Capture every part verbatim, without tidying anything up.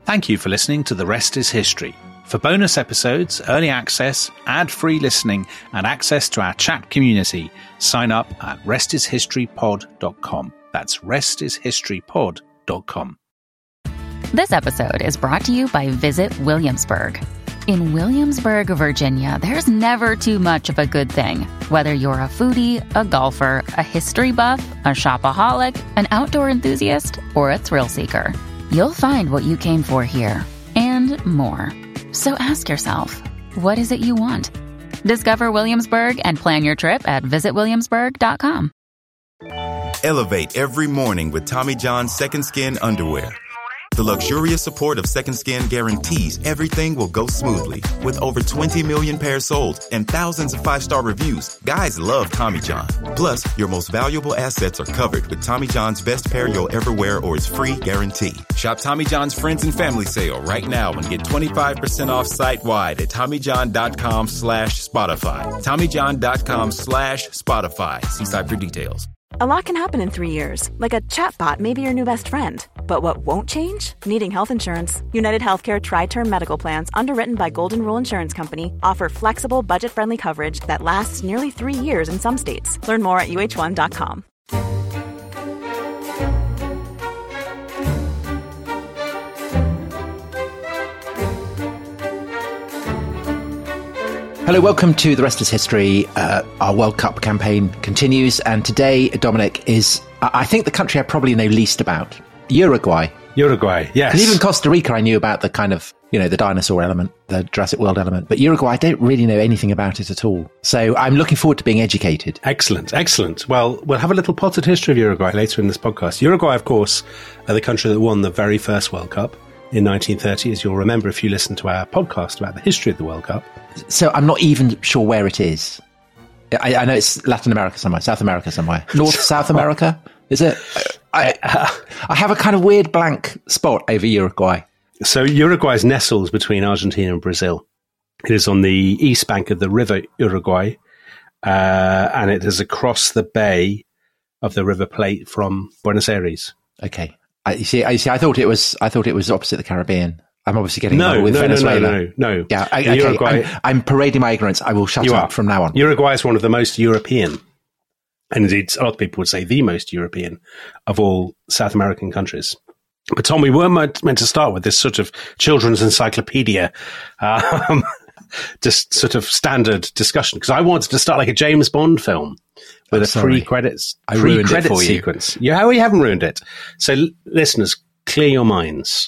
Thank you for listening to The Rest is History. For bonus episodes, early access, ad-free listening, and access to our chat community, sign up at rest is history pod dot com. That's rest is history pod dot com. This episode is brought to you by Visit Williamsburg. In Williamsburg, Virginia, there's never too much of a good thing. Whether you're a foodie, a golfer, a history buff, a shopaholic, an outdoor enthusiast, or a thrill seeker, you'll find what you came for here and more. So ask yourself, what is it you want? Discover Williamsburg and plan your trip at visit williamsburg dot com. Elevate every morning with Tommy John's Second Skin underwear. The luxurious support of Second Skin guarantees everything will go smoothly. With over twenty million pairs sold and thousands of five-star reviews, guys love Tommy John. Plus, your most valuable assets are covered with Tommy John's best pair you'll ever wear or its free guarantee. Shop Tommy John's Friends and Family Sale right now and get twenty-five percent off site-wide at TommyJohn.com slash Spotify. TommyJohn.com slash Spotify. See site for details. A lot can happen in three years, like a chatbot may be your new best friend. But what won't change? Needing health insurance. United Healthcare Tri-Term Medical Plans, underwritten by Golden Rule Insurance Company, offer flexible, budget-friendly coverage that lasts nearly three years in some states. Learn more at U H one dot com. Hello, welcome to The Rest is History. Uh, our World Cup campaign continues, and today, Dominic, is, I think, the country I probably know least about. Uruguay. Uruguay, yes. And even Costa Rica, I knew about the kind of, you know, the dinosaur element, the Jurassic World element. But Uruguay, I don't really know anything about it at all. So I'm looking forward to being educated. Excellent, excellent. Well, we'll have a little potted history of Uruguay later in this podcast. Uruguay, of course, are the country that won the very first World Cup in nineteen thirty, as you'll remember if you listened to our podcast about the history of the World Cup. So I'm not even sure where it is. I, I know it's Latin America somewhere, South America somewhere. North, South America, is it? I, I have a kind of weird blank spot over Uruguay. So Uruguay nestles between Argentina and Brazil. It is on the east bank of the river Uruguay, uh, and it is across the bay of the River Plate from Buenos Aires. Okay. I you see. I see. I thought it was. I thought it was opposite the Caribbean. I'm obviously getting no, with no, Venezuela. No, no, no, no. Yeah. I, okay. Uruguay, I'm, I'm parading my ignorance. I will shut you up are. from now on. Uruguay is one of the most European, and indeed a lot of people would say the most European of all South American countries. But Tom, we were meant, meant to start with this sort of children's encyclopedia, um, just sort of standard discussion, because I wanted to start like a James Bond film with I'm a sorry. pre-credits I ruined pre-credit it for you. sequence. You, how you haven't ruined it. So, l- listeners, clear your minds.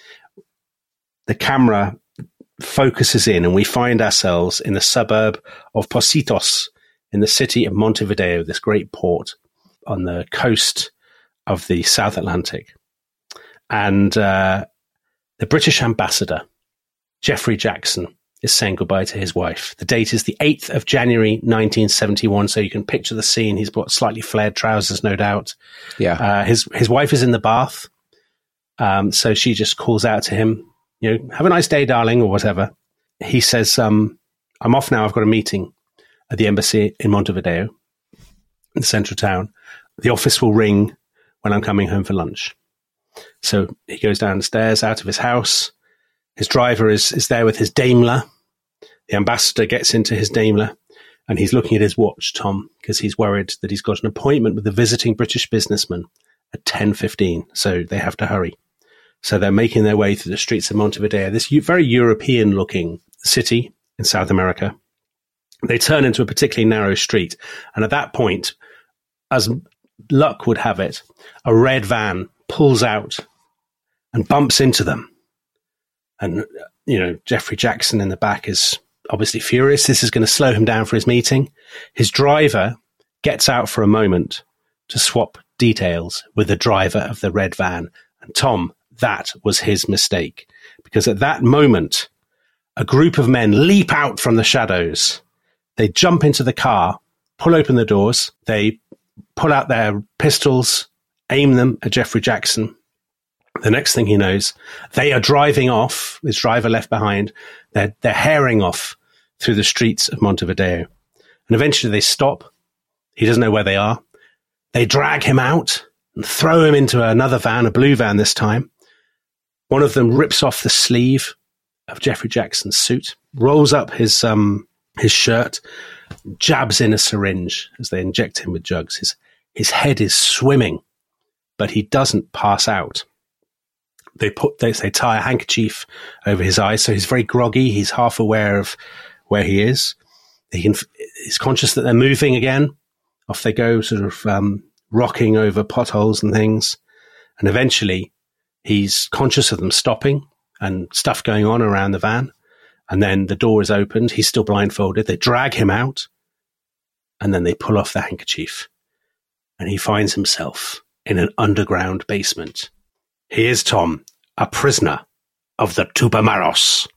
The camera focuses in, and we find ourselves in the suburb of Pocitos, in the city of Montevideo, this great port on the coast of the South Atlantic. And uh, the British ambassador, Geoffrey Jackson, is saying goodbye to his wife. The date is the eighth of January, nineteen seventy-one, so you can picture the scene. He's got slightly flared trousers, no doubt. Yeah. Uh, his his wife is in the bath, um, so she just calls out to him, you know, have a nice day, darling, or whatever. He says, um, I'm off now. I've got a meeting at the embassy in Montevideo, in the central town. The office will ring when I'm coming home for lunch. So he goes downstairs out of his house. His driver is, is there with his Daimler. The ambassador gets into his Daimler and he's looking at his watch, Tom, because he's worried that he's got an appointment with a visiting British businessman at ten fifteen. So they have to hurry. So they're making their way through the streets of Montevideo, this very European-looking city in South America. They turn into a particularly narrow street. And at that point, as luck would have it, a red van pulls out and bumps into them. And, you know, Geoffrey Jackson in the back is obviously furious. This is going to slow him down for his meeting. His driver gets out for a moment to swap details with the driver of the red van. And Tom, that was his mistake. Because at that moment, a group of men leap out from the shadows. They jump into the car, pull open the doors. They pull out their pistols, aim them at Geoffrey Jackson. The next thing he knows, they are driving off, his driver left behind. They're, they're herring off through the streets of Montevideo. And eventually they stop. He doesn't know where they are. They drag him out and throw him into another van, a blue van this time. One of them rips off the sleeve of Jeffrey Jackson's suit, rolls up his um, his shirt, jabs in a syringe as they inject him with drugs. His, his head is swimming, but he doesn't pass out. They put they, they tie a handkerchief over his eyes, so he's very groggy. He's half aware of where he is. He can, he's conscious that they're moving again. Off they go, sort of um, rocking over potholes and things. And eventually, he's conscious of them stopping and stuff going on around the van. And then the door is opened. He's still blindfolded. They drag him out, and then they pull off the handkerchief. And he finds himself in an underground basement. He is, Tom, a prisoner of the Tupamaros.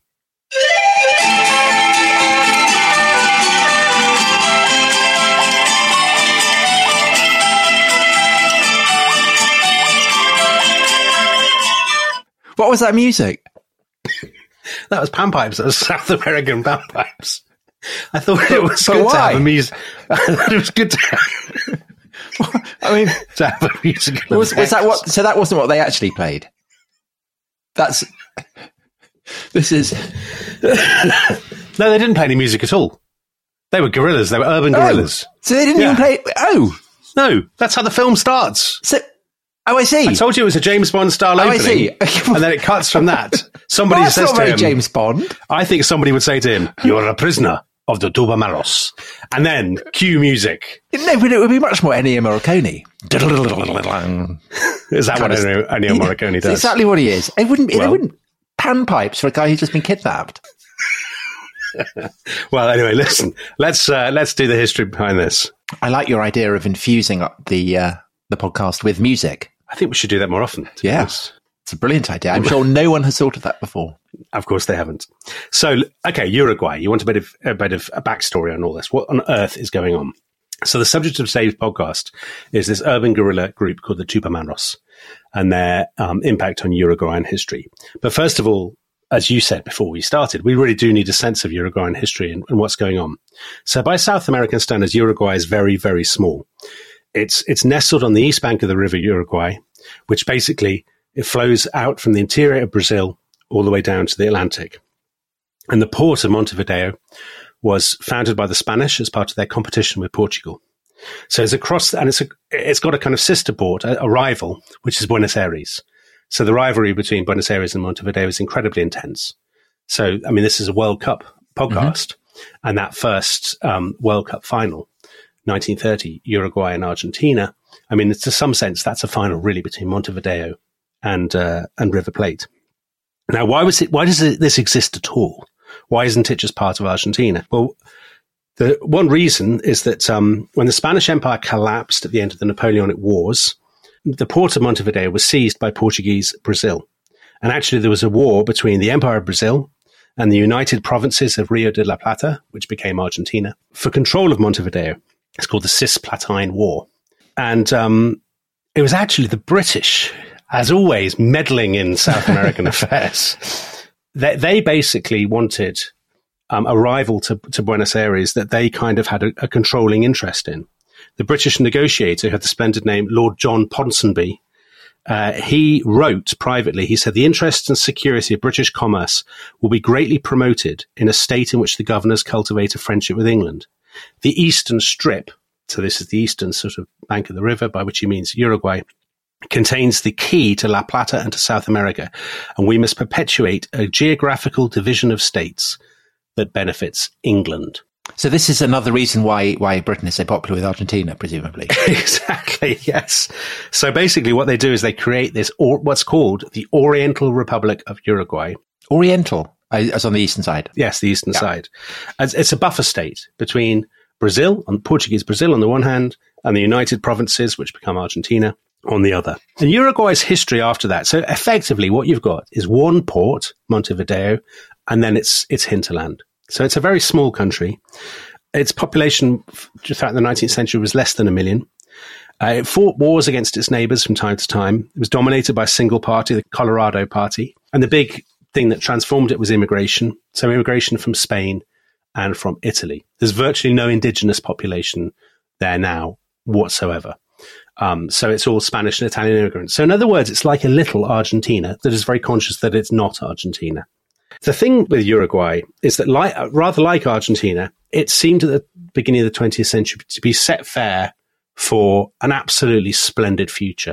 What was that music? That was panpipes. That was South American panpipes. I thought it was but good why? to have a music. I thought it was good to have, I mean, to have a musical. was, was that what? So that wasn't what they actually played. That's. This is. No, they didn't play any music at all. They were guerrillas. They were urban guerrillas. Oh, so they didn't Yeah. even play. Oh, No, that's how the film starts. so. Oh, I see. I told you it was a James Bond style Oh, I opening. see. And then it cuts from that. Somebody Well, that's says not to very him, James Bond. I think somebody would say to him, "You're a prisoner of the Tupamaros." And then cue music. No, but it would be much more Ennio Morricone. Is that what Ennio, Ennio Morricone That's does? exactly what he is. It wouldn't. Well- they wouldn't panpipes for a guy who's just been kidnapped. Well, anyway, listen. Let's uh, let's do the history behind this. I like your idea of infusing up the uh, the podcast with music. I think we should do that more often. to be Yeah. honest. It's a brilliant idea. I'm sure no one has thought of that before. Of course they haven't. So, okay, Uruguay. You want a bit of a bit of a backstory on all this. What on earth is going on? So, the subject of today's podcast is this urban guerrilla group called the Tupamaros and their um, impact on Uruguayan history. But first of all, as you said before we started, we really do need a sense of Uruguayan history and, and what's going on. So, by South American standards, Uruguay is very, very small. It's it's nestled on the east bank of the river Uruguay, which basically it flows out from the interior of Brazil all the way down to the Atlantic. And the port of Montevideo was founded by the Spanish as part of their competition with Portugal. So it's across, and it's a, it's got a kind of sister port, a, a rival, which is Buenos Aires. So the rivalry between Buenos Aires and Montevideo is incredibly intense. So, I mean, this is a World Cup podcast, mm-hmm. and that first um, World Cup final, nineteen thirty, Uruguay and Argentina. I mean, to some sense, that's a final really between Montevideo and uh, and River Plate. Now, why was it? Why does it, this exist at all? Why isn't it just part of Argentina? Well, the one reason is that um, when the Spanish Empire collapsed at the end of the Napoleonic Wars, the port of Montevideo was seized by Portuguese Brazil, and actually there was a war between the Empire of Brazil and the United Provinces of Rio de la Plata, which became Argentina, for control of Montevideo. It's called the Cisplatine War. And um, it was actually the British, as always, meddling in South American affairs. They, they basically wanted um, a rival to, to Buenos Aires that they kind of had a, a controlling interest in. The British negotiator, who had the splendid name Lord John Ponsonby, uh, he wrote privately, he said, the interests and security of British commerce will be greatly promoted in a state in which the governors cultivate a friendship with England. The eastern strip, so this is the eastern sort of bank of the river, by which he means Uruguay, contains the key to La Plata and to South America, and we must perpetuate a geographical division of states that benefits England. So this is another reason why why Britain is so popular with Argentina, presumably. Exactly, yes. So basically what they do is they create this, or what's called the Oriental Republic of Uruguay. Oriental, as on the eastern side. Yes, the eastern Yeah. side. As- It's a buffer state between Brazil, and Portuguese Brazil on the one hand, and the United Provinces, which become Argentina, on the other. And Uruguay's history after that. So effectively what you've got is one port, Montevideo, and then it's it's hinterland. So it's a very small country. Its population throughout the nineteenth century was less than a million. Uh, it fought wars against its neighbors from time to time. It was dominated by a single party, the Colorado Party. And the big thing that transformed it was immigration. So immigration from Spain and from Italy. There's virtually no indigenous population there now whatsoever. Um, so it's all Spanish and Italian immigrants. So in other words, it's like a little Argentina that is very conscious that it's not Argentina. The thing with Uruguay is that, like, rather like Argentina, it seemed at the beginning of the twentieth century to be set fair for an absolutely splendid future.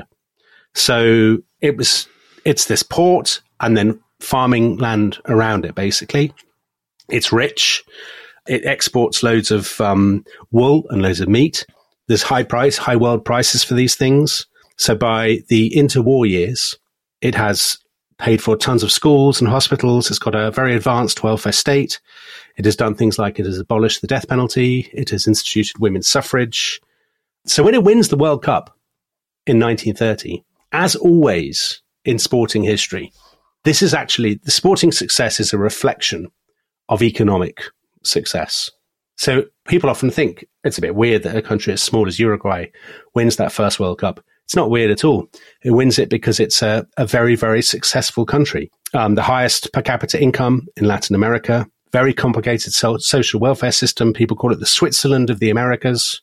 So it was, it's this port and then farming land around it, basically. It's rich. It exports loads of um, wool and loads of meat. There's high price, high world prices for these things. So by the interwar years, it has paid for tons of schools and hospitals. It's got a very advanced welfare state. It has done things like it has abolished the death penalty. It has instituted women's suffrage. So when it wins the World Cup in nineteen thirty, as always in sporting history, this is actually, the sporting success is a reflection of economic success. So people often think it's a bit weird that a country as small as Uruguay wins that first World Cup. It's not weird at all. It wins it because it's a, a very, very successful country. Um, the highest per capita income in Latin America, very complicated so- social welfare system. People call it the Switzerland of the Americas.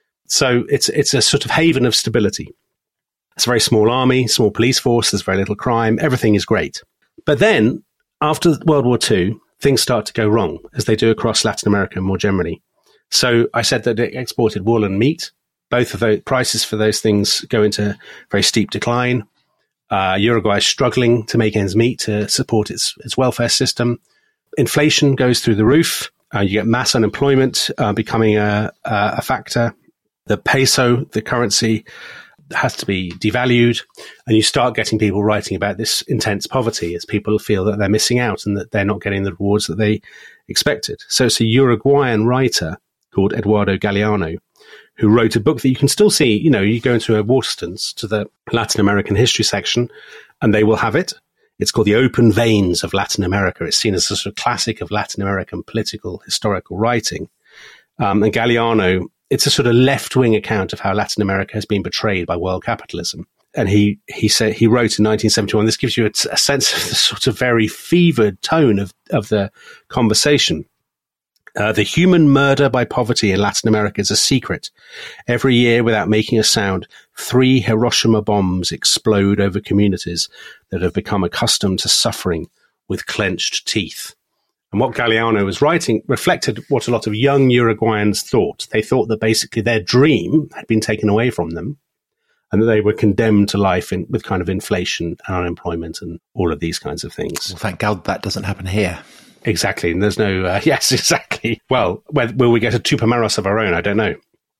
So it's it's a sort of haven of stability. It's a very small army, small police force. There's very little crime. Everything is great. But then after World War Two, things start to go wrong, as they do across Latin America more generally. So I said that it exported wool and meat. Both of those prices for those things go into very steep decline. Uh, Uruguay is struggling to make ends meet to support its, its welfare system. Inflation goes through the roof. Uh, you get mass unemployment uh, becoming a, a factor. The peso, the currency, has to be devalued, and you start getting people writing about this intense poverty as people feel that they're missing out and that they're not getting the rewards that they expected. So it's a Uruguayan writer called Eduardo Galeano who wrote a book that you can still see. You know, you go into a Waterstones to the Latin American history section and they will have it. It's called The Open Veins of Latin America. It's seen as a sort of classic of Latin American political historical writing. Um, and Galeano, it's a sort of left-wing account of how Latin America has been betrayed by world capitalism. And he he said he wrote in nineteen seventy-one. This gives you a, a sense of the sort of very fevered tone of of the conversation. Uh, the human murder by poverty in Latin America is a secret. Every year, without making a sound, three Hiroshima bombs explode over communities that have become accustomed to suffering with clenched teeth. And what Galeano was writing reflected what a lot of young Uruguayans thought. They thought that basically their dream had been taken away from them and that they were condemned to life in, with kind of inflation and unemployment and all of these kinds of things. Well, thank God that doesn't happen here. Exactly. And there's no, uh, yes, exactly. Well, where, will we get a Tupamaros of our own? I don't know.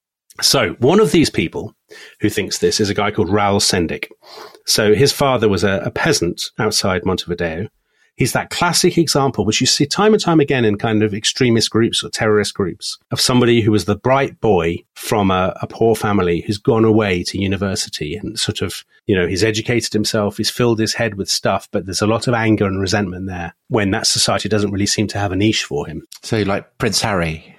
So one of these people who thinks this is a guy called Raul Sendic. So his father was a, a peasant outside Montevideo. He's that classic example, which you see time and time again in kind of extremist groups or terrorist groups, of somebody who was the bright boy from a, a poor family who's gone away to university and sort of, you know, he's educated himself, he's filled his head with stuff, but there's a lot of anger and resentment there when that society doesn't really seem to have a niche for him. So like Prince Harry.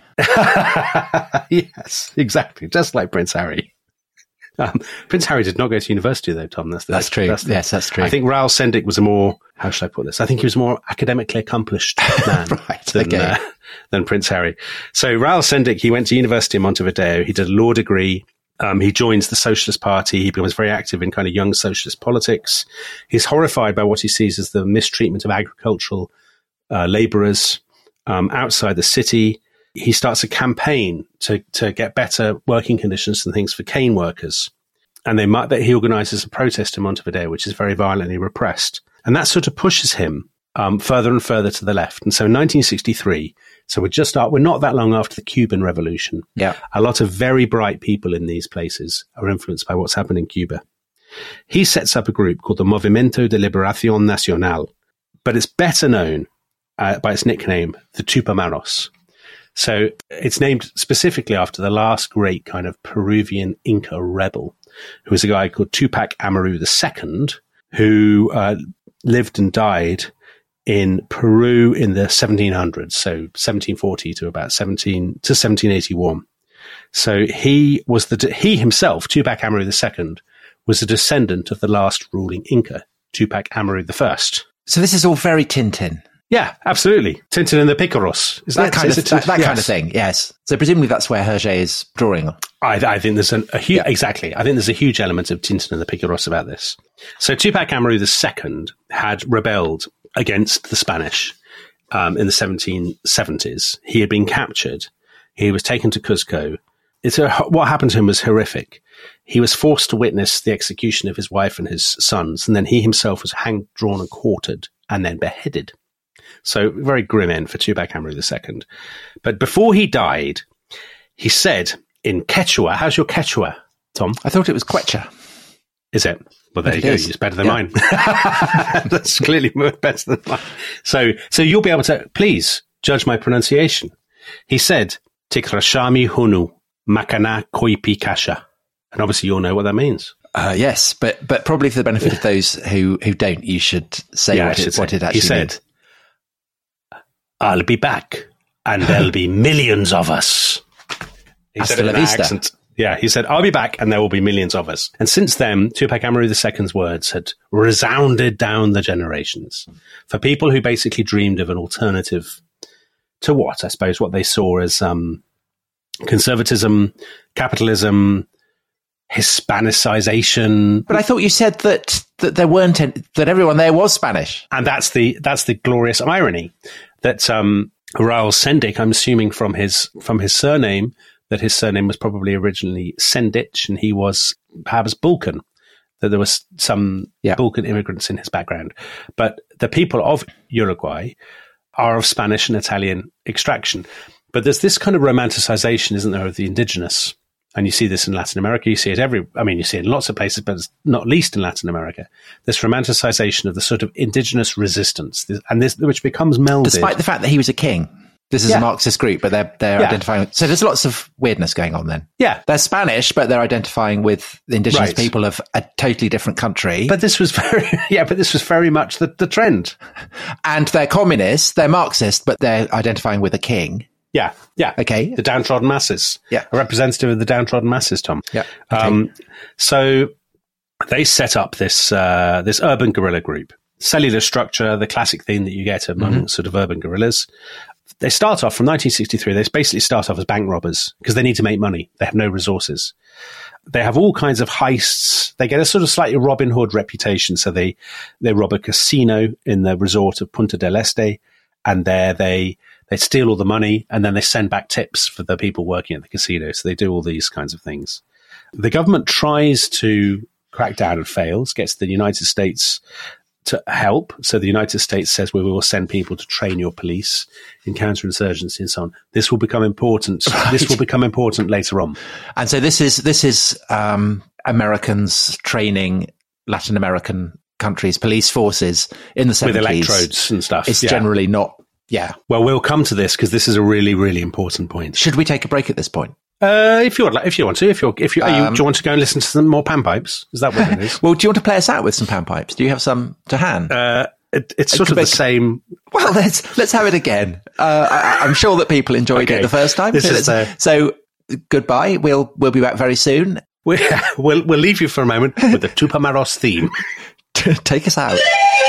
Yes, exactly. Just like Prince Harry. Um, Prince Harry did not go to university, though, Tom. That's, the, that's true. That's the, yes, that's true. I think Raul Sendic was a more, how should I put this? I think he was a more academically accomplished man right, than, okay. uh, than Prince Harry. So Raul Sendic, he went to university in Montevideo. He did a law degree. Um, he joins the Socialist Party. He becomes very active in kind of young socialist politics. He's horrified by what he sees as the mistreatment of agricultural uh, laborers um, outside the city. He starts a campaign to, to get better working conditions and things for cane workers. And they might, he organizes a protest in Montevideo, which is very violently repressed. And that sort of pushes him um, further and further to the left. And so in nineteen sixty-three, so we're just, we're not that long after the Cuban Revolution. Yeah. A lot of very bright people in these places are influenced by what's happened in Cuba. He sets up a group called the Movimiento de Liberación Nacional, but it's better known uh, by its nickname, the Tupamaros. So it's named specifically after the last great kind of Peruvian Inca rebel, who was a guy called Tupac Amaru the Second, who uh, lived and died in Peru in the seventeen hundreds, so seventeen forty to about seventeen to seventeen eighty-one. So he was the he himself, Tupac Amaru the Second, was a descendant of the last ruling Inca, Tupac Amaru the First. So this is all very Tintin. Yeah, absolutely. Tintin and the Picaros. Is that, that kind of it, that, that yes. kind of thing? Yes. So presumably that's where Hergé is drawing on. I, I think there's an, a huge yeah. exactly. I think there's a huge element of Tintin and the Picaros about this. So Tupac Amaru the Second had rebelled against the Spanish um, in the seventeen seventies. He had been captured. He was taken to Cuzco. It's a, what happened to him was horrific. He was forced to witness the execution of his wife and his sons, and then he himself was hanged, drawn, and quartered, and then beheaded. So very grim end for Tupac Amaru the Second. But before he died, he said in Quechua, how's your Quechua, Tom? I thought it was Quechua. Is it? Well, there it you go. is. It's better than yeah. mine. That's clearly better than mine. So, so you'll be able to, please, judge my pronunciation. He said, Tikrashami Hunu, Makana Koipi Kasha. And obviously you'll know what that means. Uh, yes, but but probably for the benefit of those who, who don't, you should say yeah, what, it, say. what it actually He said, means. I'll be back, and there'll be millions of us. He Hasta said it la in that vista. accent. Yeah, he said, I'll be back, and there will be millions of us. And since then, Tupac Amaru the Second's words had resounded down the generations for people who basically dreamed of an alternative to what, I suppose, what they saw as um, conservatism, capitalism, Hispanicization. But I thought you said that that there weren't any, that everyone there was Spanish, and that's the that's the glorious irony that um, Raul Sendic, I'm assuming from his from his surname, that his surname was probably originally Sendich, and he was perhaps Balkan. That there was some yeah. Balkan immigrants in his background, but the people of Uruguay are of Spanish and Italian extraction. But there's this kind of romanticization, isn't there, of the indigenous. And you see this in Latin America. You see it every, I mean, you see it in lots of places, but not least in Latin America. This romanticization of the sort of indigenous resistance, and this, which becomes melded. Despite the fact that he was a king. This is yeah. a Marxist group, but they're, they're yeah. identifying. So there's lots of weirdness going on then. Yeah. They're Spanish, but they're identifying with the indigenous right. people of a totally different country. But this was very, yeah, but this was very much the, the trend. And they're communists, they're Marxist, but they're identifying with a king. Yeah, yeah. Okay. The downtrodden masses. Yeah. A representative of the downtrodden masses, Tom. Yeah. Okay. Um, so they set up this uh, this urban guerrilla group. Cellular structure, the classic theme that you get among mm-hmm. sort of urban guerrillas. They start off from nineteen sixty-three. They basically start off as bank robbers because they need to make money. They have no resources. They have all kinds of heists. They get a sort of slightly Robin Hood reputation. So they, they rob a casino in the resort of Punta del Este, and there they... They steal all the money and then they send back tips for the people working at the casino. So they do all these kinds of things. The government tries to crack down and fails, gets the United States to help. So the United States says, well, we will send people to train your police in counterinsurgency and so on. This will become important. Right. This will become important later on. And so this is, this is um, Americans training Latin American countries, police forces in the seventies. With electrodes and stuff. It's yeah. generally not. Yeah. Well, we'll come to this because this is a really, really important point. Should we take a break at this point? Uh, if you would, like, if you want to, if you're, if you, um, you, do you want to go and listen to some more panpipes? Is that what it is? Well, do you want to play us out with some panpipes? Do you have some to hand? Uh, it, it's sort of the same. Well, let's let's have it again. Uh, I, I'm sure that people enjoyed okay. it the first time. This so, is the... so goodbye. We'll we'll be back very soon. We'll we'll, we'll leave you for a moment with the Tupamaros theme. Take us out.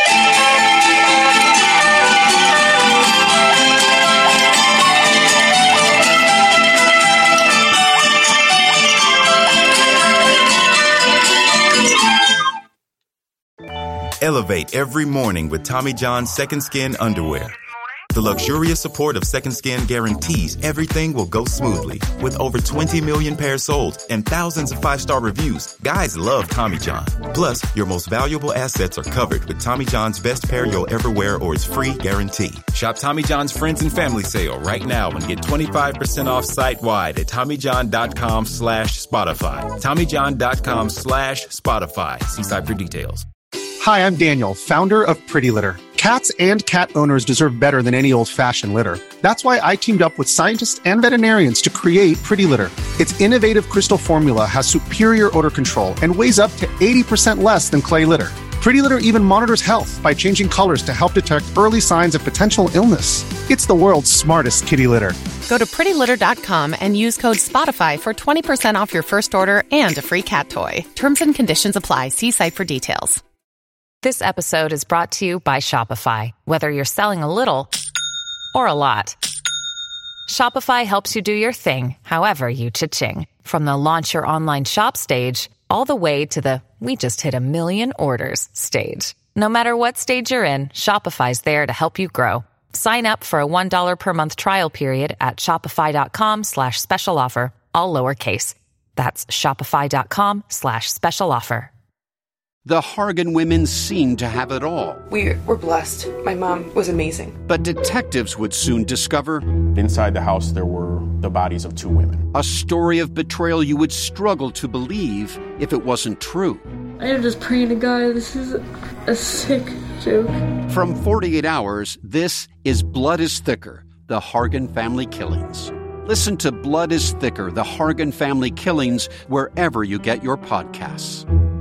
Elevate every morning with Tommy John's Second Skin underwear. The luxurious support of Second Skin guarantees everything will go smoothly. With over twenty million pairs sold and thousands of five-star reviews, guys love Tommy John. Plus, your most valuable assets are covered with Tommy John's best pair you'll ever wear or its free guarantee. Shop Tommy John's Friends and Family Sale right now and get twenty-five percent off site-wide at TommyJohn.com slash Spotify. TommyJohn.com slash Spotify. See site for details. Hi, I'm Daniel, founder of Pretty Litter. Cats and cat owners deserve better than any old-fashioned litter. That's why I teamed up with scientists and veterinarians to create Pretty Litter. Its innovative crystal formula has superior odor control and weighs up to eighty percent less than clay litter. Pretty Litter even monitors health by changing colors to help detect early signs of potential illness. It's the world's smartest kitty litter. Go to pretty litter dot com and use code SPOTIFY for twenty percent off your first order and a free cat toy. Terms and conditions apply. See site for details. This episode is brought to you by Shopify. Whether you're selling a little or a lot, Shopify helps you do your thing, however you cha-ching. From the launch your online shop stage, all the way to the we just hit a million orders stage. No matter what stage you're in, Shopify's there to help you grow. Sign up for a one dollar per month trial period at shopify.com slash special offer, all lowercase. That's shopify.com slash special offer. The Hargan women seemed to have it all. We were blessed. My mom was amazing. But detectives would soon discover inside the house there were the bodies of two women. A story of betrayal you would struggle to believe if it wasn't true. I am just praying to God, this is a sick joke. From forty-eight hours, this is Blood is Thicker, the Hargan Family Killings. Listen to Blood is Thicker, the Hargan Family Killings, wherever you get your podcasts.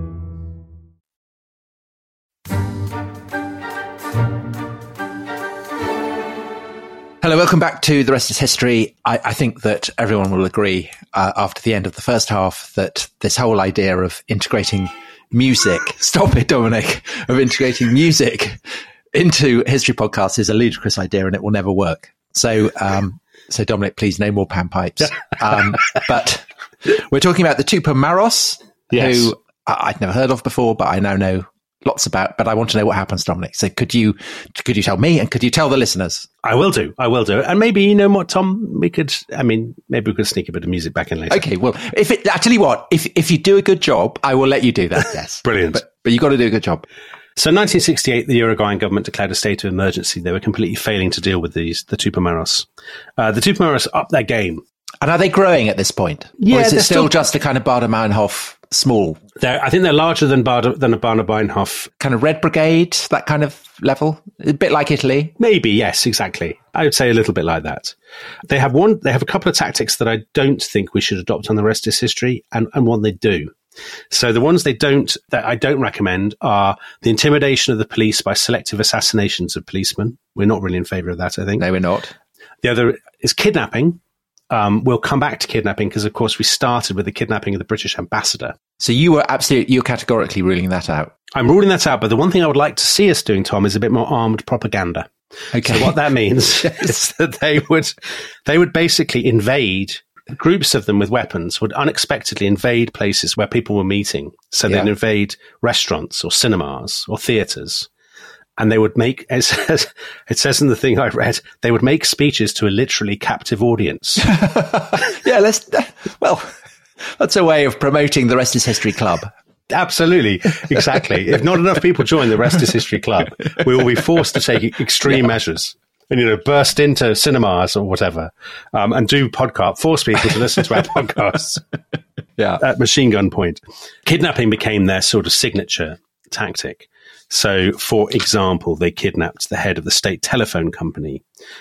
Hello, welcome back to The Rest is History. I, I think that everyone will agree uh, after the end of the first half that this whole idea of integrating music, stop it, Dominic, of integrating music into history podcasts is a ludicrous idea and it will never work. So, um, so Dominic, please no more panpipes. Um, but we're talking about the Tupamaros, yes. who I- I'd never heard of before, but I now know lots about, but I want to know what happens, Dominic. So could you, could you tell me and could you tell the listeners? I will do. I will do. And maybe, you know what, Tom, we could, I mean, maybe we could sneak a bit of music back in later. Okay. Well, if it, I tell you what, if, if you do a good job, I will let you do that. Yes. Brilliant. But, but you got to do a good job. So in nineteen sixty-eight, the Uruguayan government declared a state of emergency. They were completely failing to deal with these, the Tupamaros. Uh, the Tupamaros upped their game. And are they growing at this point? Yeah. Or is it still, still just a kind of Baader-Meinhof small? They're, I think they're larger than Baader, than a Baader-Meinhof. Kind of Red Brigade, that kind of level? A bit like Italy? Maybe, yes, exactly. I would say a little bit like that. They have one, they have a couple of tactics that I don't think we should adopt on The Rest is History, and, and one they do. So the ones they don't, that I don't recommend are the intimidation of the police by selective assassinations of policemen. We're not really in favour of that, I think. No, we're not. The other is kidnapping. Um, we'll come back to kidnapping because, of course, we started with the kidnapping of the British ambassador. So you were absolutely, you're categorically ruling that out. I'm ruling that out, but the one thing I would like to see us doing, Tom, is a bit more armed propaganda. Okay. So what that means is that they would, they would basically invade. Groups of them with weapons would unexpectedly invade places where people were meeting. So they'd Yeah. invade restaurants or cinemas or theatres. And they would make, it says, it says in the thing I read, they would make speeches to a literally captive audience. Yeah, let's, well, that's a way of promoting the Rest is History Club. Absolutely. Exactly. If not enough people join the Rest is History Club, we will be forced to take extreme yeah. measures. And, you know, burst into cinemas or whatever, um, and do podcast, force people to listen to our podcasts. Yeah. At machine gun point. Kidnapping became their sort of signature tactic. So, for example, they kidnapped the head of the state telephone company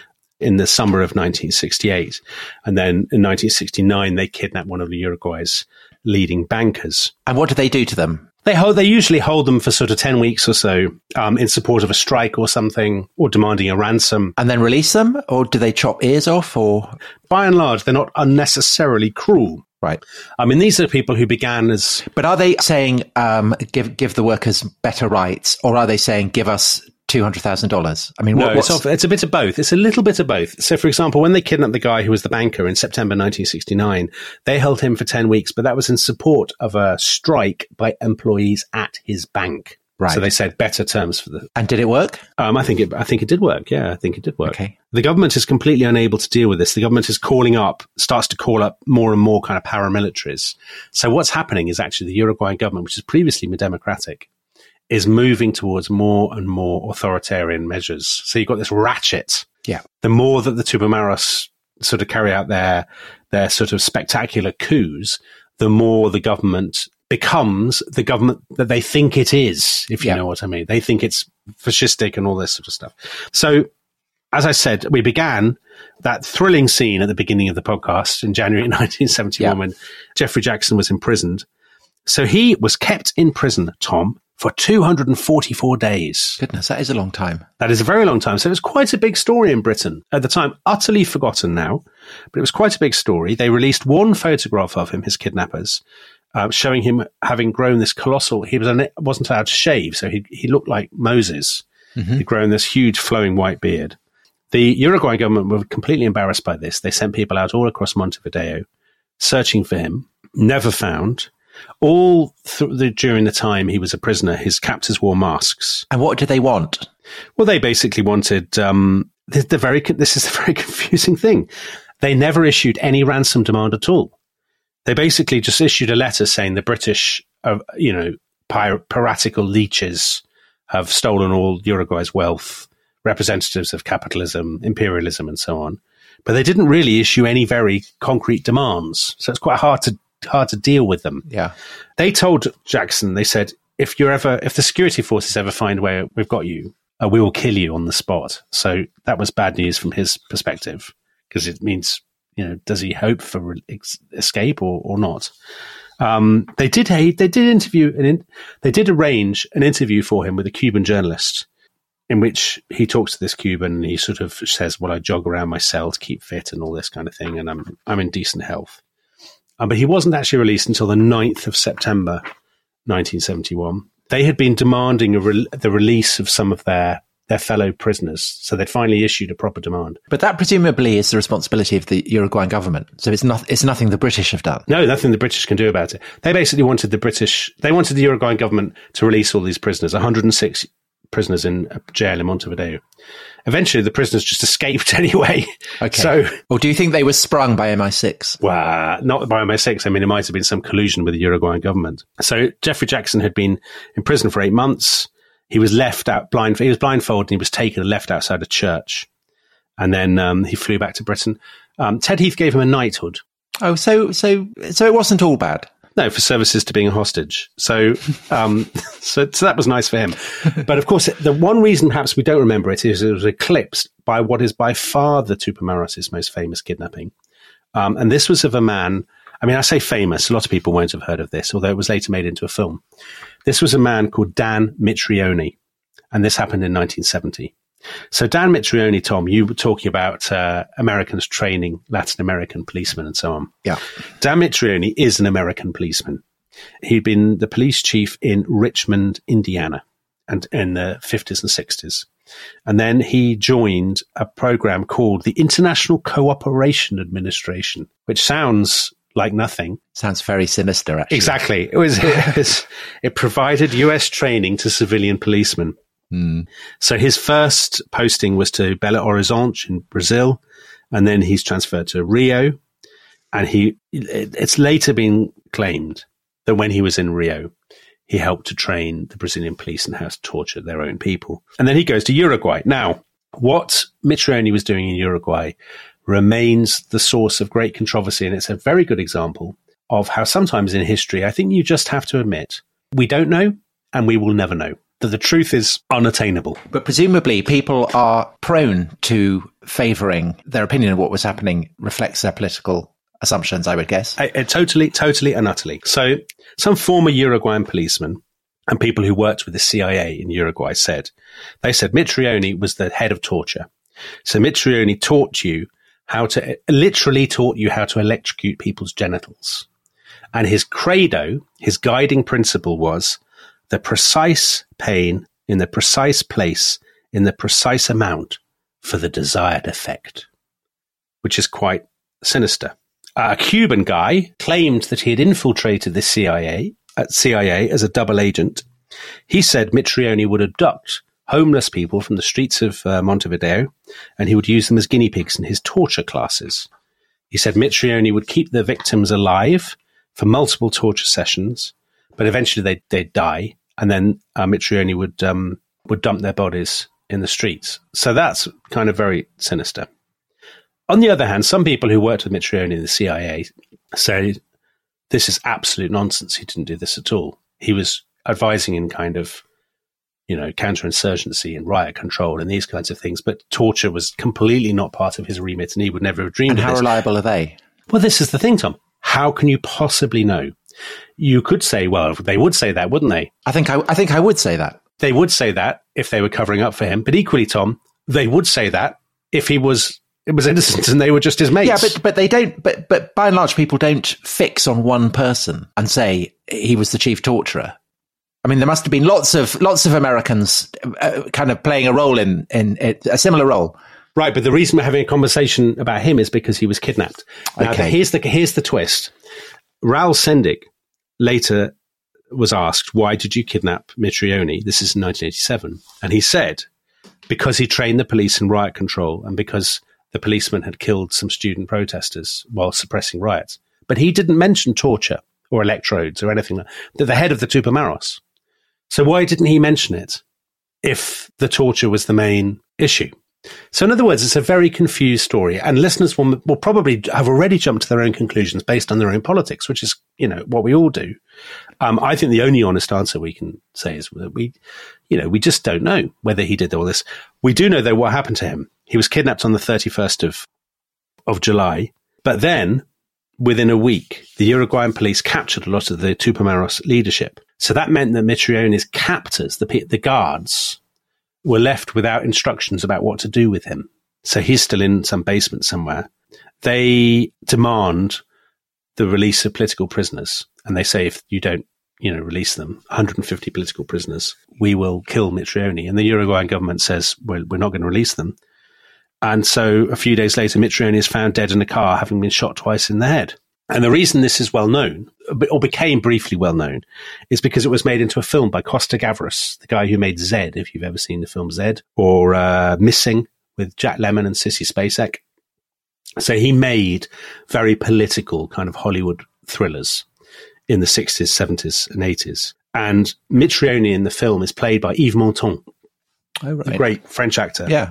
in the summer of nineteen sixty-eight. And then in nineteen sixty-nine, they kidnapped one of the Uruguay's leading bankers. And what do they do to them? They hold, they usually hold them for sort of ten weeks or so, um, in support of a strike or something, or demanding a ransom. And then release them? Or do they chop ears off? Or by and large, they're not unnecessarily cruel. Right. I mean, these are people who began as... But are they saying, um, give give the workers better rights? Or are they saying, give us two hundred thousand dollars? I mean, no, what, it's, off, it's a bit of both. It's a little bit of both. So, for example, when they kidnapped the guy who was the banker in September nineteen sixty-nine, they held him for ten weeks, but that was in support of a strike by employees at his bank. Right. So they said better terms for the... And did it work? Um, I think it. I think it did work. Yeah, I think it did work. Okay. The government is completely unable to deal with this. The government is calling up, starts to call up more and more kind of paramilitaries. So what's happening is actually the Uruguayan government, which has previously been democratic, is moving towards more and more authoritarian measures. So you've got this ratchet. Yeah. The more that the Tupamaros sort of carry out their their sort of spectacular coups, the more the government becomes the government that they think it is, if you yeah. know what I mean. They think it's fascistic and all this sort of stuff. So, as I said, we began that thrilling scene at the beginning of the podcast in January nineteen seventy-one yeah. when Jeffrey Jackson was imprisoned. So he was kept in prison, Tom, for two hundred forty-four days. Goodness, that is a long time. That is a very long time. So it was quite a big story in Britain at the time, utterly forgotten now, but it was quite a big story. They released one photograph of him, his kidnappers, uh, showing him having grown this colossal. He was un- wasn't allowed to shave, so he he looked like Moses. Mm-hmm. He'd grown this huge flowing white beard. The Uruguayan government were completely embarrassed by this. They sent people out all across Montevideo searching for him, never found. All th- the, during the time he was a prisoner, his captors wore masks. And what did they want? Well, they basically wanted, um, the, the very, this is a very confusing thing. They never issued any ransom demand at all. They basically just issued a letter saying the British, uh, you know, pir- piratical leeches have stolen all Uruguay's wealth, representatives of capitalism, imperialism, and so on. But they didn't really issue any very concrete demands. So it's quite hard to hard to deal with them. Yeah. They told Jackson, they said, if you're ever, if the security forces ever find where we've got you, uh, we will kill you on the spot. So that was bad news from his perspective, because it means, you know, does he hope for re- ex- escape or, or not? Um, they did, they did interview, an in, they did arrange an interview for him with a Cuban journalist, in which he talks to this Cuban and he sort of says, well, I jog around my cell to keep fit and all this kind of thing. And I'm, I'm in decent health. Um, but he wasn't actually released until the ninth of September, nineteen seventy-one. They had been demanding a re- the release of some of their, their fellow prisoners. So they'd finally issued a proper demand. But that presumably is the responsibility of the Uruguayan government. So it's not, it's nothing the British have done. No, nothing the British can do about it. They basically wanted the British, they wanted the Uruguayan government to release all these prisoners, one hundred six prisoners in a jail in Montevideo. Eventually, the prisoners just escaped anyway. Okay. So, or do you think they were sprung by M I six? Well, not by M I six. I mean, it might have been some collusion with the Uruguayan government. So Jeffrey Jackson had been in prison for eight months. He was left out blind. He was blindfolded and he was taken and left outside a church. And then um, he flew back to Britain. Um, Ted Heath gave him a knighthood. Oh, so so so it wasn't all bad. No, for services to being a hostage. So, um, so, so that was nice for him. But of course, the one reason perhaps we don't remember it is it was eclipsed by what is by far the Tupamaros' most famous kidnapping. Um, and this was of a man, I mean, I say famous, a lot of people won't have heard of this, although it was later made into a film. This was a man called Dan Mitrione, and this happened in nineteen seventy. So Dan Mitrione, Tom, you were talking about uh, Americans training Latin American policemen and so on. Yeah. Dan Mitrione is an American policeman. He'd been the police chief in Richmond, Indiana, and in the fifties and sixties. And then he joined a program called the International Cooperation Administration, which sounds like nothing. Sounds very sinister, actually. Exactly. It was, it, was, it provided U S training to civilian policemen. Mm. So his first posting was to Belo Horizonte in Brazil, and then he's transferred to Rio. And he, it, it's later been claimed that when he was in Rio, he helped to train the Brazilian police in how to torture their own people. And then he goes to Uruguay. Now, what Mitrione was doing in Uruguay remains the source of great controversy, and it's a very good example of how sometimes in history, I think you just have to admit, we don't know and we will never know. That the truth is unattainable. But presumably people are prone to favouring their opinion of what was happening reflects their political assumptions, I would guess. I, I, totally, totally and utterly. So some former Uruguayan policemen and people who worked with the C I A in Uruguay said, they said Mitrione was the head of torture. So Mitrione taught you how to, literally taught you how to electrocute people's genitals. And his credo, his guiding principle was, the precise pain in the precise place in the precise amount for the desired effect, which is quite sinister. A Cuban guy claimed that he had infiltrated the C I A, at C I A as a double agent. He said Mitrione would abduct homeless people from the streets of uh, Montevideo, and he would use them as guinea pigs in his torture classes. He said Mitrione would keep the victims alive for multiple torture sessions, but eventually they'd, they'd die, and then uh, Mitrione would um, would dump their bodies in the streets. So that's kind of very sinister. On the other hand, some people who worked with Mitrione in the C I A say this is absolute nonsense. He didn't do this at all. He was advising in kind of, you know, counterinsurgency and riot control and these kinds of things, but torture was completely not part of his remit, and he would never have dreamed and of this. And how reliable are they? Well, this is the thing, Tom. How can you possibly know? You could say, well, they would say that, wouldn't they? I think I, I think I would say that. They would say that if they were covering up for him. But equally, Tom, they would say that if he was it was innocent and they were just his mates. Yeah, but but they don't. But but by and large, people don't fix on one person and say he was the chief torturer. I mean, there must have been lots of lots of Americans uh, kind of playing a role in in it, a similar role. Right, but the reason we're having a conversation about him is because he was kidnapped. Now, Okay. the, here's the here's the twist. Raoul Sendik later was asked, "Why did you kidnap Mitrione?" This is in nineteen eighty-seven, and he said, "Because he trained the police in riot control, and because the policeman had killed some student protesters while suppressing riots." But he didn't mention torture or electrodes or anything like that. The head of the Tupamaros. So why didn't he mention it if the torture was the main issue? So in other words, it's a very confused story, and listeners will, will probably have already jumped to their own conclusions based on their own politics, which is, you know, what we all do. Um, I think the only honest answer we can say is that we, you know, we just don't know whether he did all this. We do know, though, what happened to him. He was kidnapped on the thirty-first of, of July, but then within a week, the Uruguayan police captured a lot of the Tupamaros leadership. So that meant that Mitrione's captors, the, the guards, were left without instructions about what to do with him. So he's still in some basement somewhere. They demand the release of political prisoners. And they say, if you don't, you know, release them, one hundred fifty political prisoners, we will kill Mitrione. And the Uruguayan government says, well, we're not going to release them. And so a few days later, Mitrione is found dead in a car, having been shot twice in the head. And the reason this is well known, or became briefly well known, is because it was made into a film by Costa Gavras, the guy who made Zed, if you've ever seen the film Zed, or uh, Missing with Jack Lemmon and Sissy Spacek. So he made very political kind of Hollywood thrillers in the sixties, seventies and eighties. And Mitrione in the film is played by Yves Montand, Oh, right. a great French actor. Yeah.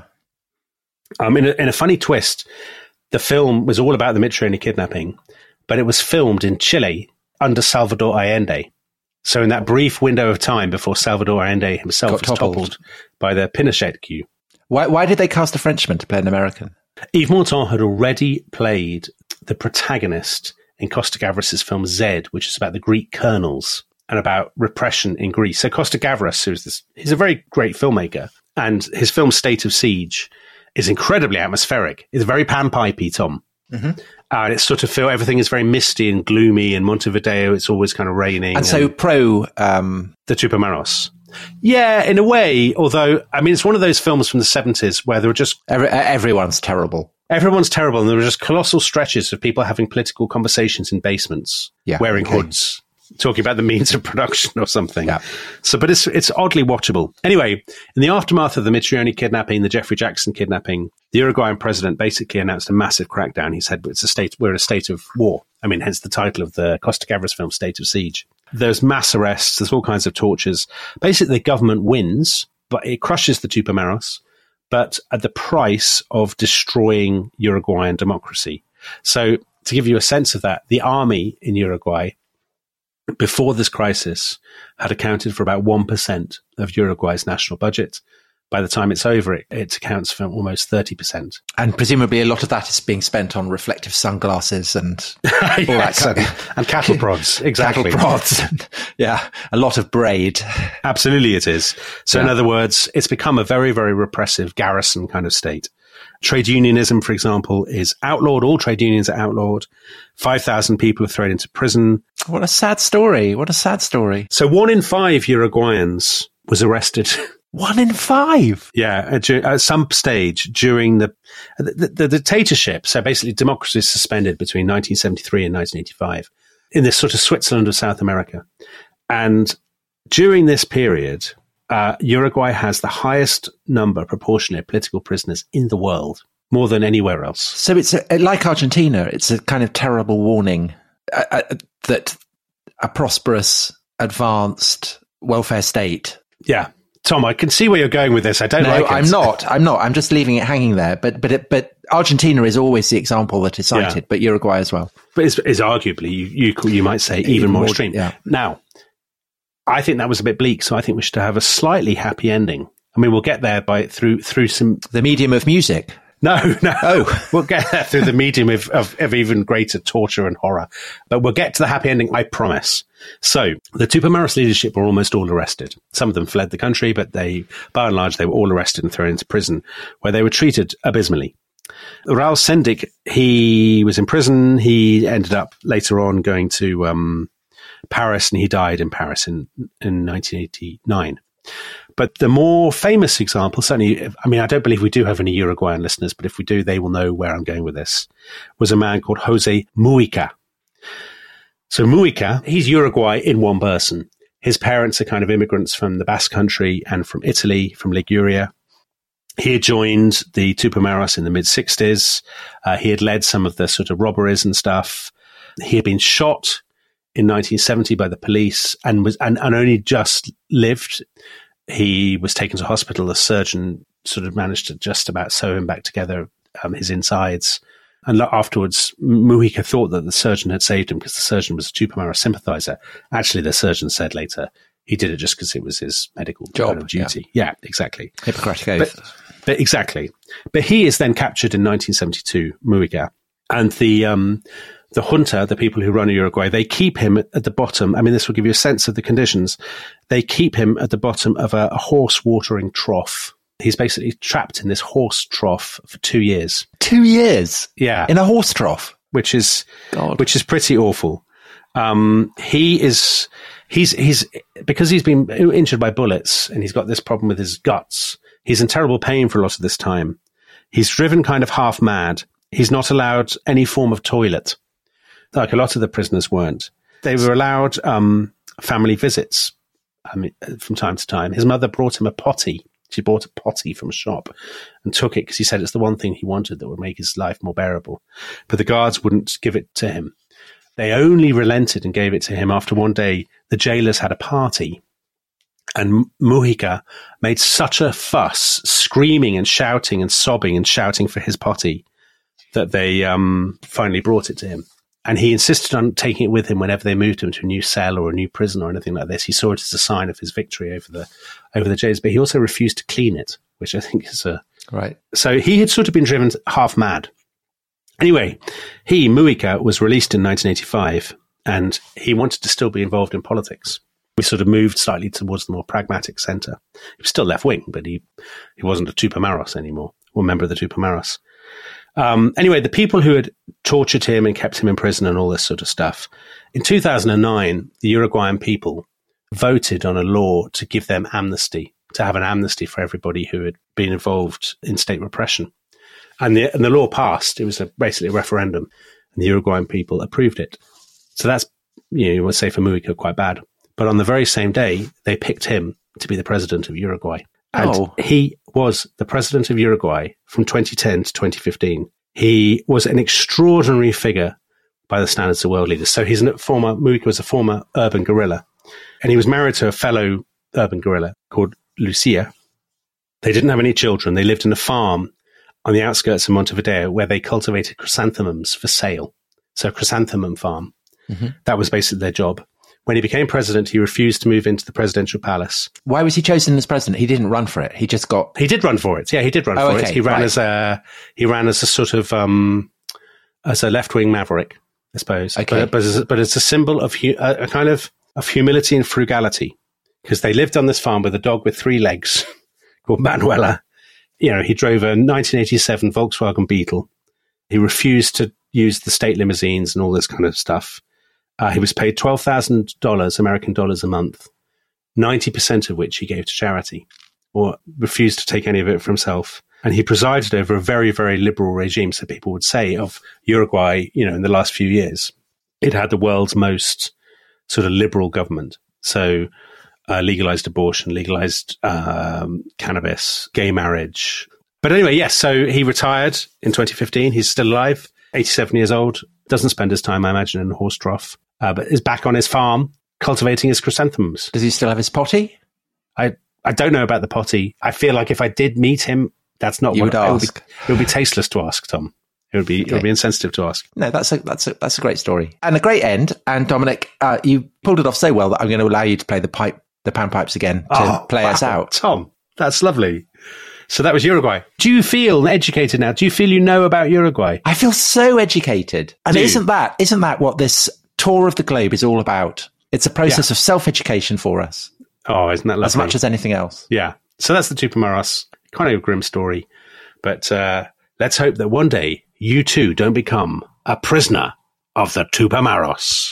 Um, in, a, in a funny twist, the film was all about the Mitrione kidnapping, but it was filmed in Chile under Salvador Allende. So in that brief window of time before Salvador Allende himself Got was toppled. toppled by the Pinochet coup. Why why did they cast a Frenchman to play an American? Yves Montand had already played the protagonist in Costa Gavras' film Zed, which is about the Greek colonels and about repression in Greece. So Costa Gavras, who's this, he's a very great filmmaker, and his film State of Siege is incredibly atmospheric. It's very panpipey, Tom. Mm-hmm. Uh, and it's sort of feel everything is very misty and gloomy. In Montevideo, it's always kind of raining. And so pro um, the Tupamaros. Yeah, in a way, although, I mean, it's one of those films from the seventies where there were just... Every, everyone's terrible. Everyone's terrible, and there were just colossal stretches of people having political conversations in basements, yeah, wearing okay. hoods, talking about the means of production or something. Yeah. So, but it's it's oddly watchable. Anyway, in the aftermath of the Mitrione kidnapping, the Jeffrey Jackson kidnapping, the Uruguayan president basically announced a massive crackdown. He said, "It's a state. We're in a state of war." I mean, hence the title of the Costa Gavras film, State of Siege. There's mass arrests. There's all kinds of tortures. Basically, the government wins, but it crushes the Tupamaros, but at the price of destroying Uruguayan democracy. So to give you a sense of that, the army in Uruguay, before this crisis, had accounted for about one percent of Uruguay's national budget. By the time it's over, it, it accounts for almost thirty percent. And presumably a lot of that is being spent on reflective sunglasses and all yes, that kind and, of, and cattle prods. Exactly. Cattle prods. And, yeah, a lot of braid. Absolutely it is. So yeah. in other words, it's become a very, very repressive garrison kind of state. Trade unionism, for example, is outlawed. All trade unions are outlawed. five thousand people are thrown into prison. What a sad story. What a sad story. So one in five Uruguayans was arrested. One in five? Yeah, at, at some stage during the, the, the dictatorship. So basically democracy is suspended between nineteen seventy-three and nineteen eighty-five in this sort of Switzerland of South America. And during this period, uh, Uruguay has the highest number proportionally of political prisoners in the world, more than anywhere else. So it's a, like Argentina, it's a kind of terrible warning uh, uh, that a prosperous, advanced welfare state. Yeah. Tom, I can see where you're going with this. I don't no, like it. I'm not. I'm not. I'm just leaving it hanging there. But but it, but Argentina is always the example that is cited, yeah. But Uruguay as well. But it's, it's arguably, you, you you might say, even, even more, more extreme. Yeah. Now, I think that was a bit bleak, so I think we should have a slightly happy ending. I mean, we'll get there by through through some... The medium of music. No, no. Oh. We'll get there through the medium of, of, of even greater torture and horror. But we'll get to the happy ending, I promise. So, the Tupamaros leadership were almost all arrested. Some of them fled the country, but they, by and large, they were all arrested and thrown into prison, where they were treated abysmally. Raul Sendic, he was in prison. He ended up later on going to um, Paris, and he died in Paris in, in nineteen eighty-nine. But the more famous example, certainly, I mean, I don't believe we do have any Uruguayan listeners, but if we do, they will know where I'm going with this, was a man called Jose Mujica. So Mujica, he's Uruguay in one person. His parents are kind of immigrants from the Basque Country and from Italy, from Liguria. He had joined the Tupamaros in the mid-sixties. Uh, he had led some of the sort of robberies and stuff. He had been shot in nineteen seventy by the police and was and, and only just lived. He was taken to hospital. The surgeon sort of managed to just about sew him back together, um, his insides. And afterwards, Mujica thought that the surgeon had saved him because the surgeon was a Tupamaros sympathizer. Actually, the surgeon said later he did it just because it was his medical job, kind of duty. Yeah, yeah exactly. Hippocratic oath. But, but exactly. But he is then captured in nineteen seventy-two, Mujica. And the um, the junta, the people who run Uruguay, they keep him at the bottom. I mean, this will give you a sense of the conditions. They keep him at the bottom of a, a horse watering trough. He's basically trapped in this horse trough for two years. Two years? Yeah. In a horse trough? Which is, God. which is pretty awful. Um, he is, he's, he's, because he's been injured by bullets and he's got this problem with his guts, he's in terrible pain for a lot of this time. He's driven kind of half mad. He's not allowed any form of toilet, like a lot of the prisoners weren't. They were allowed um, family visits I mean, from time to time. His mother brought him a potty. She bought a potty from a shop and took it because he said it's the one thing he wanted that would make his life more bearable. But the guards wouldn't give it to him. They only relented and gave it to him after one day the jailers had a party. And Mujica made such a fuss, screaming and shouting and sobbing and shouting for his potty, that they um, finally brought it to him. And he insisted on taking it with him whenever they moved him to a new cell or a new prison or anything like this. He saw it as a sign of his victory over the over the jails, but he also refused to clean it, which I think is a... Right. So he had sort of been driven half mad. Anyway, he, Mujica, was released in nineteen eighty-five, and he wanted to still be involved in politics. We sort of moved slightly towards the more pragmatic centre. He was still left-wing, but he, he wasn't a Tupamaros anymore, or a member of the Tupamaros. Um, anyway, the people who had tortured him and kept him in prison and all this sort of stuff, in two thousand nine, the Uruguayan people voted on a law to give them amnesty, to have an amnesty for everybody who had been involved in state repression. And the, and the law passed. It was a, basically a referendum, and the Uruguayan people approved it. So that's, you know, you would say for Mujica, quite bad. But on the very same day, they picked him to be the president of Uruguay. And oh. he was the president of Uruguay from twenty ten to twenty fifteen. He was an extraordinary figure by the standards of world leaders. So he's a former, Mujica was a former urban guerrilla. And he was married to a fellow urban guerrilla called Lucia. They didn't have any children. They lived in a farm on the outskirts of Montevideo where they cultivated chrysanthemums for sale. So a chrysanthemum farm. Mm-hmm. That was basically their job. When he became president, he refused to move into the presidential palace. Why was he chosen as president? He didn't run for it. He just got... He did run for it. Yeah, he did run oh, for okay. it. He ran right. as a he ran as a sort of um, as a left-wing maverick, I suppose. Okay. But, but, as, but it's a symbol of hu- a, a kind of of humility and frugality, because they lived on this farm with a dog with three legs called Manuela. You know, he drove a nineteen eighty-seven Volkswagen Beetle. He refused to use the state limousines and all this kind of stuff. Uh, he was paid twelve thousand dollars, American dollars a month, ninety percent of which he gave to charity, or refused to take any of it for himself. And he presided over a very, very liberal regime, so people would say, of Uruguay, you know, in the last few years. It had the world's most sort of liberal government. So uh, legalized abortion, legalized um, cannabis, gay marriage. But anyway, yes, so he retired in twenty fifteen. He's still alive, eighty-seven years old, doesn't spend his time, I imagine, in a horse trough. Uh, but is back on his farm cultivating his chrysanthemums. Does he still have his potty? I, I don't know about the potty. I feel like if I did meet him, that's not you what would it would, ask. be, it would be tasteless to ask, Tom. It would be okay. It would be insensitive to ask. No, that's a that's a that's a great story and a great end. And Dominic, uh, you pulled it off so well that I'm going to allow you to play the pipe, the panpipes again to oh, play wow. us out. Tom, that's lovely. So that was Uruguay. Do you feel educated now? Do you feel you know about Uruguay? I feel so educated. And Do isn't you? that isn't that what this tour of the globe is all about? It's a process yeah. of self-education for us. Oh, isn't that lovely? As much as anything else. Yeah. So that's the Tupamaros. Kind of a grim story. But uh, Let's hope that one day you too don't become a prisoner of the Tupamaros.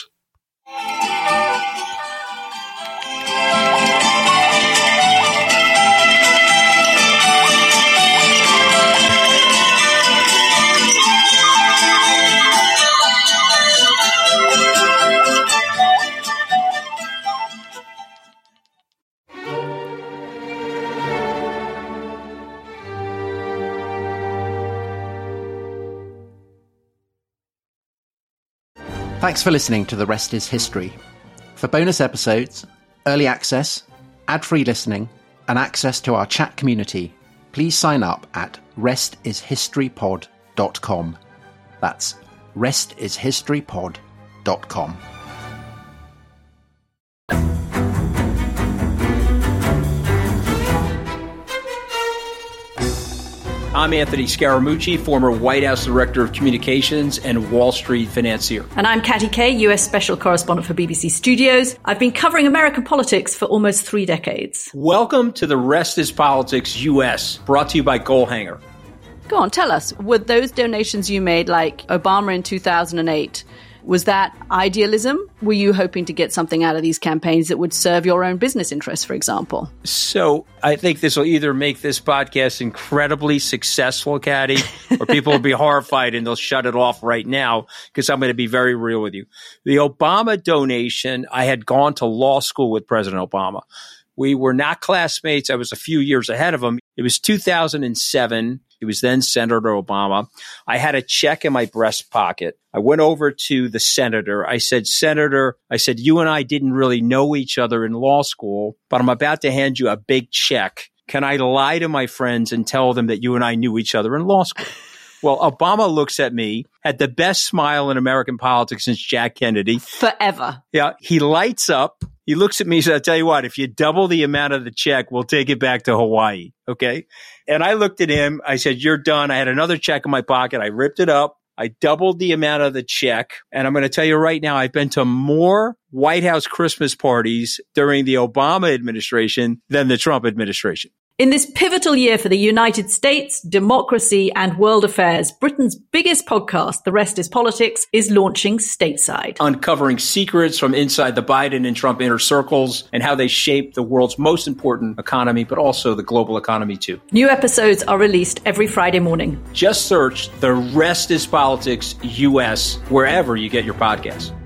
Thanks for listening to The Rest is History. For bonus episodes, early access, ad-free listening, and access to our chat community, please sign up at rest is history pod dot com. That's rest is history pod dot com. I'm Anthony Scaramucci, former White House Director of Communications and Wall Street financier. And I'm Katty Kay, U S Special Correspondent for B B C Studios. I've been covering American politics for almost three decades. Welcome to The Rest is Politics U S, brought to you by Goalhanger. Go on, tell us, were those donations you made, like Obama in two thousand eight, was that idealism? Were you hoping to get something out of these campaigns that would serve your own business interests, for example? So I think this will either make this podcast incredibly successful, Katty, or people will be horrified and they'll shut it off right now because I'm going to be very real with you. The Obama donation, I had gone to law school with President Obama. We were not classmates. I was a few years ahead of him. It was two thousand seven. He was then Senator Obama. I had a check in my breast pocket. I went over to the senator. I said, Senator, I said, you and I didn't really know each other in law school, but I'm about to hand you a big check. Can I lie to my friends and tell them that you and I knew each other in law school? Well, Obama looks at me, had the best smile in American politics since Jack Kennedy. Forever. Yeah. He lights up. He looks at me and says, I'll tell you what, if you double the amount of the check, we'll take it back to Hawaii. Okay. And I looked at him. I said, you're done. I had another check in my pocket. I ripped it up. I doubled the amount of the check. And I'm going to tell you right now, I've been to more White House Christmas parties during the Obama administration than the Trump administration. In this pivotal year for the United States, democracy, and world affairs, Britain's biggest podcast, The Rest is Politics, is launching stateside. Uncovering secrets from inside the Biden and Trump inner circles and how they shape the world's most important economy, but also the global economy too. New episodes are released every Friday morning. Just search The Rest is Politics U S wherever you get your podcasts.